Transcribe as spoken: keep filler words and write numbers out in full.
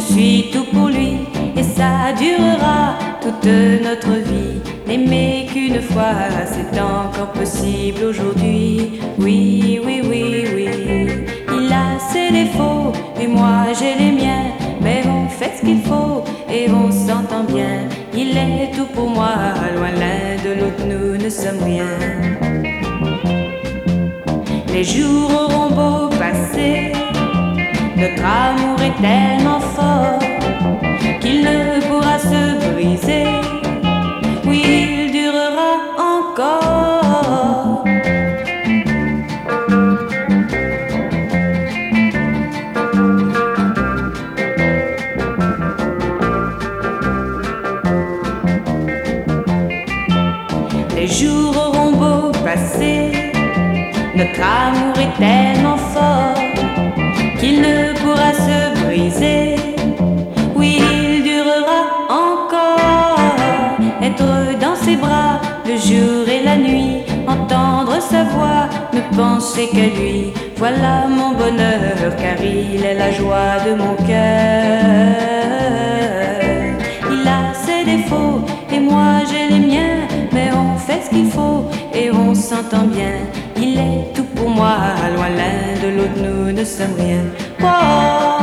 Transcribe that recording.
suis tout pour lui et ça durera toute notre vie. N'aimer qu'une fois, c'est encore possible aujourd'hui. Oui, oui, oui, oui. Il a ses défauts et moi j'ai les miens, mais on fait ce qu'il faut et on s'entend bien. Il est tout pour moi, loin l'un de l'autre, nous ne sommes rien. Les jours auront beau passer, notre amour est tellement fort qu'il ne pourra se briser. Oui, il durera encore. Les jours auront beau passer, notre amour est tellement fort qu'il ne pourra se briser. Oui, il durera encore. Être dans ses bras le jour et la nuit, entendre sa voix, ne penser qu'à lui. Voilà mon bonheur, car il est la joie de mon cœur. Il a ses défauts et moi j'ai les miens, mais on fait ce qu'il faut et on s'entend bien. Il est tout pour moi, loin l'un de l'autre, nous ne sommes rien. Oh.